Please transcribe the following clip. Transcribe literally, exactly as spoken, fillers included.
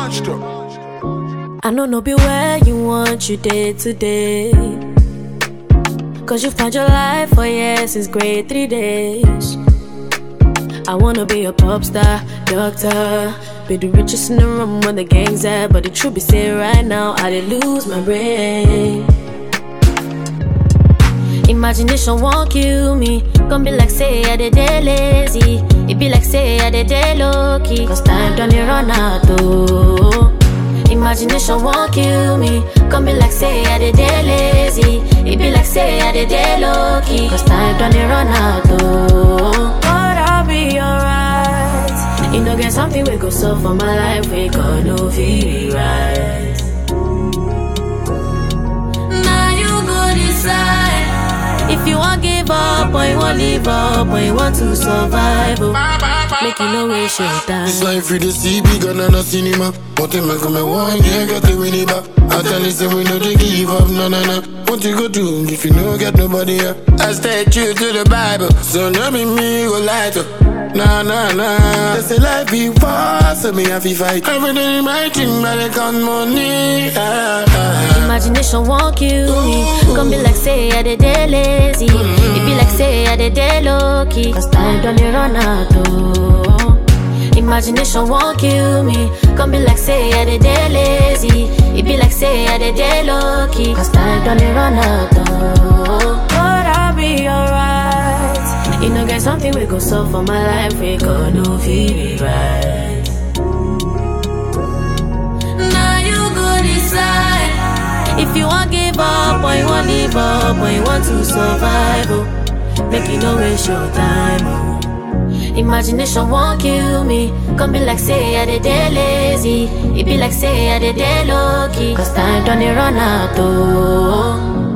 I know no be where you want you day to day. Cause you found your life for years since grade three days. I wanna be a pop star, doctor, be the richest in the room when the gang's at. But the truth be said right now, I did lose my brain. Imagination won't kill me. Gon' be like say I did day lazy. It be like say I did day low key. Cause time done it run out though. Imagination won't kill me. Gon' be like say I did day lazy. It be like say I did day low key. Cause time done it run out though. But I'll be alright. You know get something we go solve for my life. We got no feel right. Now you go decide. If you want give up, or you want live up, or you want to survive, oh, make you no waste your time. This life we the see bigger than a cinema. What you make me one year, get the winning back. I tell you say we know they give up, no no no. What you go do if you no get nobody here? I stay true to the Bible, so no be me go lie to. Nah nah nah. They say life be fast, so me have to fight. Every day my team, but they count money. Ah, ah. Imagination won't kill me. Gon' be like say I did day lazy. It be like say I did day low key. Cause time done it run out though. Imagination won't kill me. Gon' be like say I did day lazy. It be like say I did day low key. Cause time done it run out though. But I'll be alright. You know get something we go solve for my life. We got no feel right. Now you go decide. If you want give up, or you want live up, or you want to survive, oh, make you no waste your time, oh. Imagination won't kill me. Gon' be like say I did day lazy. It be like say I did day low key. Cause time done it run out though.